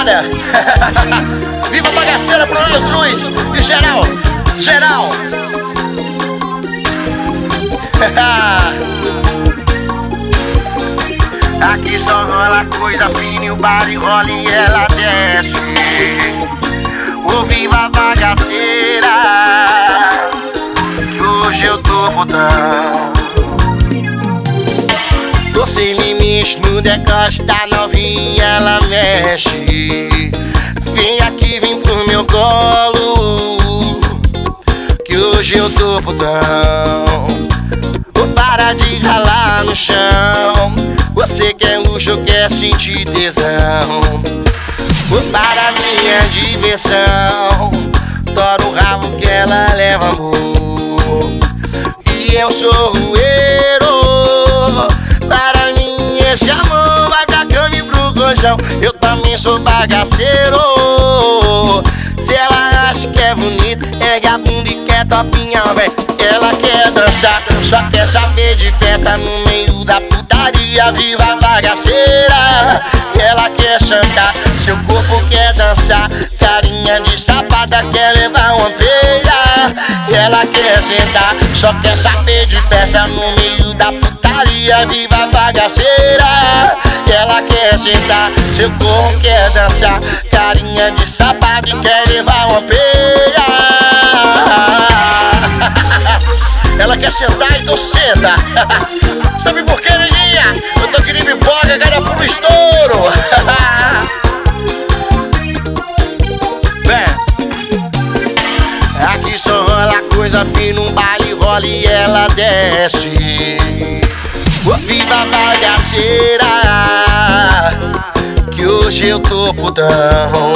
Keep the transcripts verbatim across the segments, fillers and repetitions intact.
rapaziada. Viva a bagaceira pro Nando Cruz e geral, geral. Aqui só rola coisa fina e o baile rola e ela desce. Ô viva a bagaceira, que hoje eu tô botão. Tô sem limite no decote da novinha, ela mexe. Vem aqui, vem pro meu colo, que hoje eu tô botão. Vou parar de ralar no chão. Você quer luxo, quer sentir tesão. Vou para minha diversão. Toro o rabo que ela leva amor. E eu sou rueiro. Para mim esse amor vai pra cama e pro colchão. Eu também sou bagaceiro. Se ela acha que é bonita, ergue a bunda e quer topinha, véi. Ela quer dançar, só quer saber de festa no meio da putaria. Viva a bagaceira, ela quer chantar, seu corpo quer dançar. Carinha de safada, quer levar uma feia. Ela quer sentar, só quer saber de festa no meio da putaria. Viva a bagaceira, ela quer sentar, seu corpo quer dançar. Carinha de safada, quer levar uma feia. Ela quer sentar, então senta. Sabe por que, neguinha? Eu tô querendo pipoca, cara, pro estouro. Vem. Aqui só rola coisa fina, um baile rola e ela desce. Oh, viva a bagaceira, que hoje eu tô putão.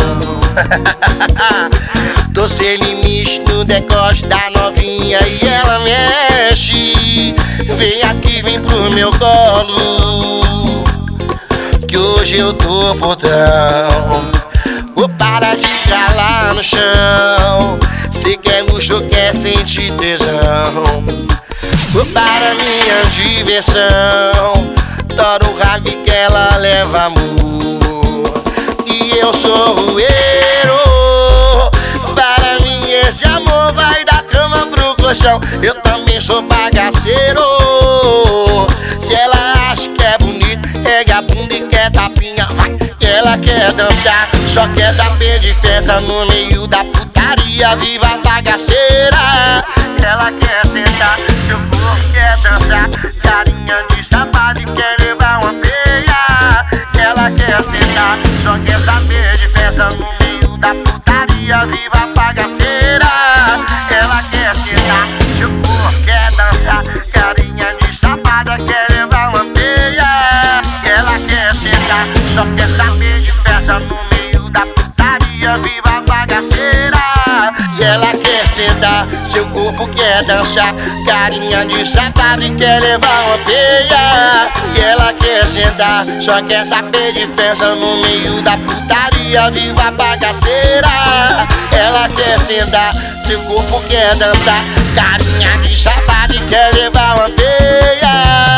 Tô sem limite no decote da novinha e ela mexe. Vem aqui, vem pro meu colo, que hoje eu tô potão. Vou parar de ralar no chão. Cê quer luxo, quer sentir tesão. Vou para minha diversão. Toro o rabo que ela leva amor. E eu sou rueiro. Para mim esse amor vai da cama pro colchão. Eu também sou bagaceiro. Se ela acha que é bonito, pega a bunda e quer tapinha, vai. Ela quer dançar, só quer saber de festa no meio da putaria. Viva a bagaceira, ela quer sentar, seu corpo quer dançar. Carinha de safado e quer levar uma feia. Ela quer sentar, só quer saber de festa no meio da putaria. Viva a bagaceira, ela quer sentar, seu corpo quer dançar. Carinha de safada, quer levar uma feia. Ela quer sentar, só quer saber de festa no meio da putaria. Viva a bagaceira, e ela quer sentar, seu corpo quer dançar. Carinha de safada e quer levar uma feia. E ela quer sentar, só quer saber de festa no meio da putaria. Viva a bagaceira, ela quer sentar, seu corpo quer dançar. Carinha de safada e quer levar uma feia.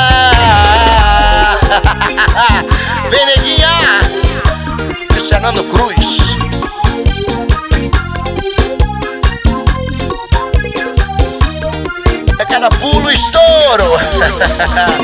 Vem, neguinha, isso é Nando Cruz. É cada pulo estouro.